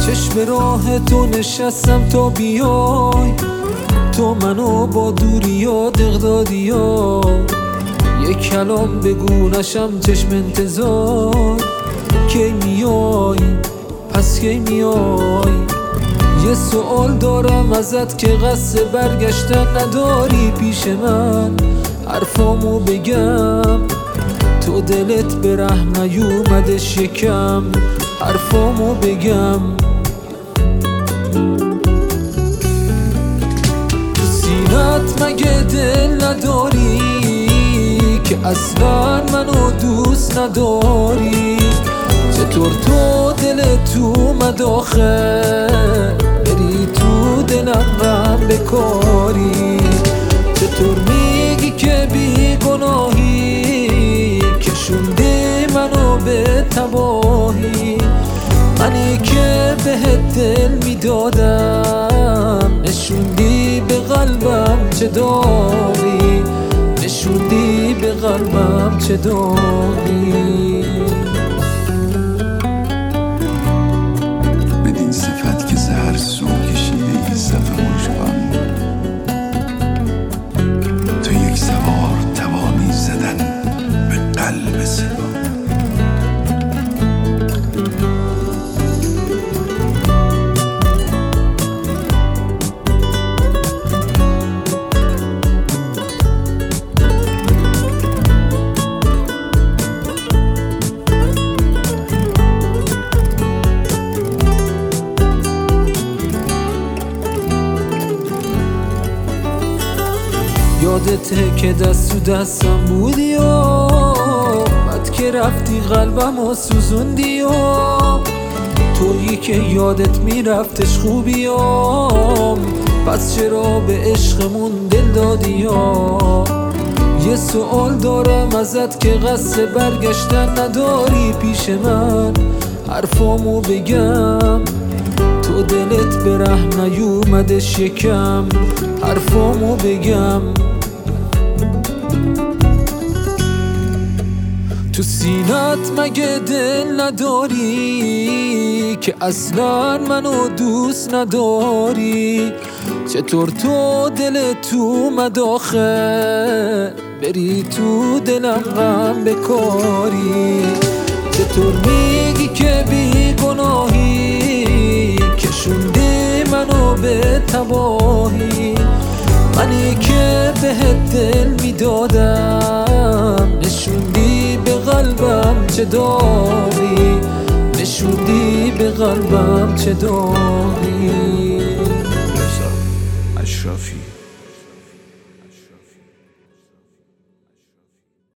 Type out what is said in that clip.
چشم راه تو نشستم تا بیای، تو منو با دوری و دغدادی ها. یک کلام بگو نشم چشم انتظار، کی میای پس کی میای؟ یه سوال دارم ازت که قصد برگشتن نداری پیش من، حرفامو بگم تو دلت به رحم نیومدش یکم، حرفامو بگم. تو سینت مگه دل نداری که اصلا منو دوست نداری؟ چطور تو دلت اومد آخه بری تو دلم غم بکاری؟ چطور میگی که بی گناهی کشوندی منو به تباهی؟ منی که بهت دل میدادم نشوندی به قلبم چه داغی، نشوندی به قلبم چه داغی. بدین صفت که زهر سو کشیده ای صف مژگان، تو یک سوار توانی زدن به قلب سیگان. یادته که دست تو دستم بودی و بعد که رفتی قلبم و سوزوندی و تویی که یادت میرفتش خوبیام، پس چرا به عشقمون دل دادی ها؟ یه سوال دارم ازت که قصد برگشتن نداری پیش من، حرفامو بگم تو دلت به رحم نیومدش یکم، حرفامو بگم. تو سینت مگه دل نداری که اصلا منو دوست نداری؟ چطور تو دلت اومد آخه بری تو دلم غم بکاری؟ چطور میگی که بی گناهی کشوندی منو به تباهی؟ منی که بهت دل میدادم نشوندی به قلبم چه داغی، نشوندی به قلبم چه داغی.